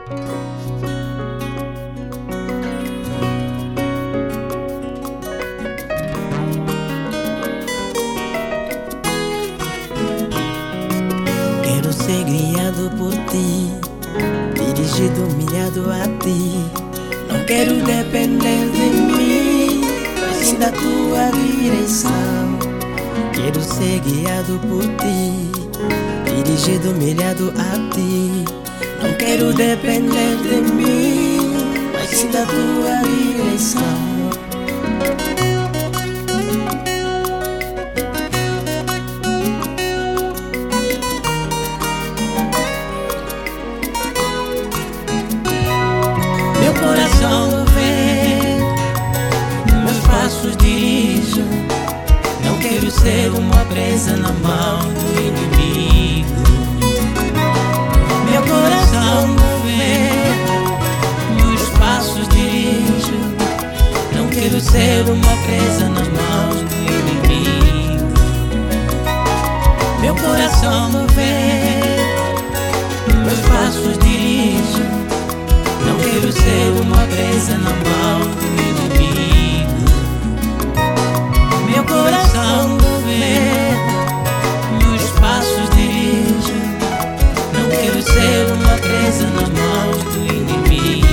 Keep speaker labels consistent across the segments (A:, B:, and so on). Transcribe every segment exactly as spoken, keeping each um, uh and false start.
A: Quero ser guiado por ti, dirigido, humilhado a ti. Não quero depender de mim, mas sim da tua direção. Quero ser guiado por ti, dirigido, humilhado a ti. Não quero depender de mim, mas sim da tua direção. Meu coração vê, meus passos dirijo. Não quero ser uma presa na mão do inimigo. Meu coração vê, meus passos dirijo. Não quero ser uma presa nas mãos do inimigo. Meu coração vê, meus passos dirijo. Não quero ser uma presa na mão do inimigo. Meu coração vê, meus passos dirijo. Não quero ser uma presa nas mãos do inimigo.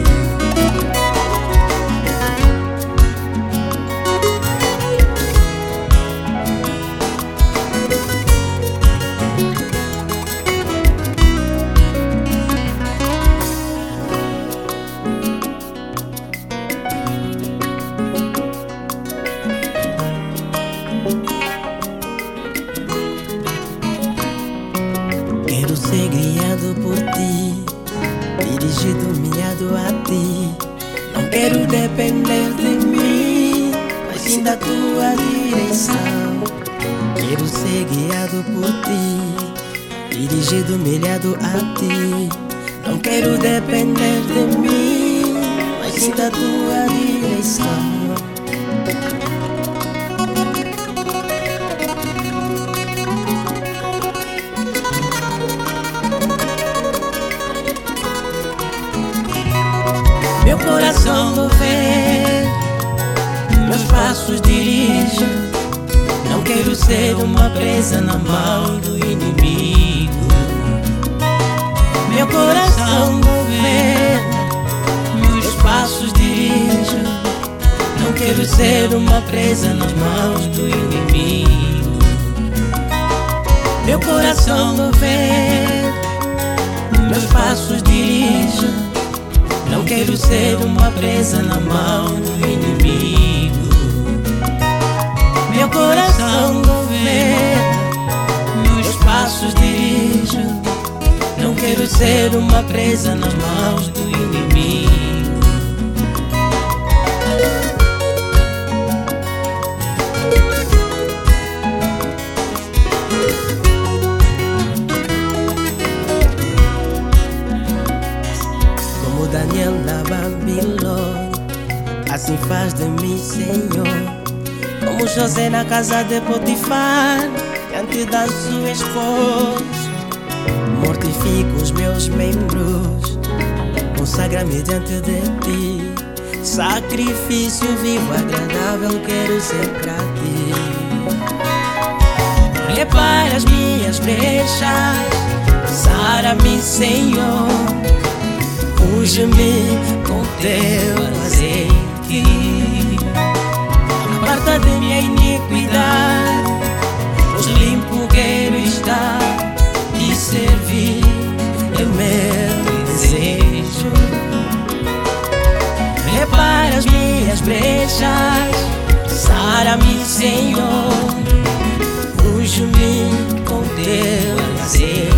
A: Quero ser guiado por ti, dirigido, humilhado a ti. Não quero depender de mim, mas sim da tua direção. Quero ser guiado por ti, dirigido, humilhado a ti. Não quero depender de mim, mas sim da tua direção. Meu coração vê, meus passos dirijo. Não quero ser uma presa na mão do inimigo. Meu coração vê, meus passos dirijo. Não quero ser uma presa nas mãos do inimigo. Meu coração vê, meus passos dirijo. Não quero ser uma presa na mão do inimigo. Meu coração vê, meus passos dirijo. Não quero ser uma presa nas mãos do inimigo. Daniel na Babilônia, assim faz de mim, Senhor. Como José na casa de Potifar, diante da sua esposa. Mortifico os meus membros, consagra-me diante de ti. Sacrifício vivo, agradável, quero ser pra ti. Repara as minhas brechas, sara-me, Senhor. Unge-me com teu azeite, aparta de minha iniquidade, pois limpo quero estar e servir é meu desejo. Repara as minhas brechas, sara-me, Senhor. Unge-me com teu azeite,